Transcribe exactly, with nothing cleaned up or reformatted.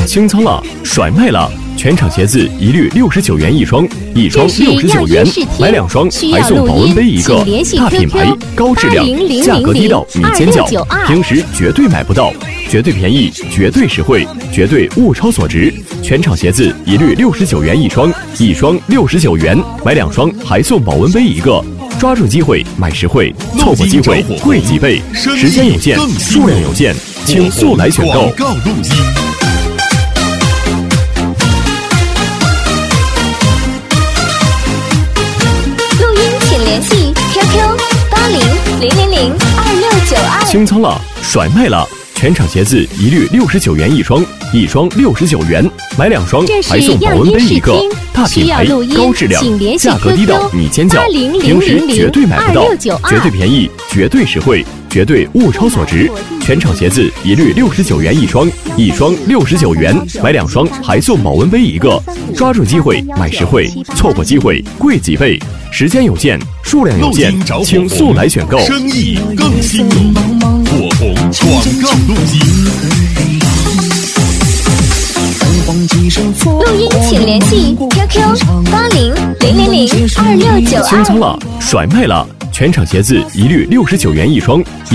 清仓了，甩卖了！全场鞋子一律六十九元一双，一双六十九元，买两双还送保温杯一个。大品牌，高质量，价格低到你尖叫，平时绝对买不到，绝对便宜，绝对实惠，绝对物超所值。全场鞋子一律六十九元一双，一双六十九元，买两双还送保温杯一个。抓住机会买实惠，错过机会贵几倍。时间有限，数量有限，请速来选购。 广告录音。 联系 Q Q 八零零零零二六九二。 清仓了，甩卖了！全场鞋子一律六十九元一双，一双六十九元，买两双还送保温杯一个。大品牌，高质量，价格低到你尖叫，平时绝对买不到，绝对便宜，绝对实惠，绝对物超所值。全场鞋子一律六十九元一双，一双六十九元，买两双还送保温杯一个。抓住机会买实惠，错过机会贵几倍。时间有限，数量有限，请速来选购。 生意更兴隆，火红广告录音。 录音请联系 Q Q 八零零零零二六九二。 清仓了，甩卖了！全场鞋子一律六十九元一双。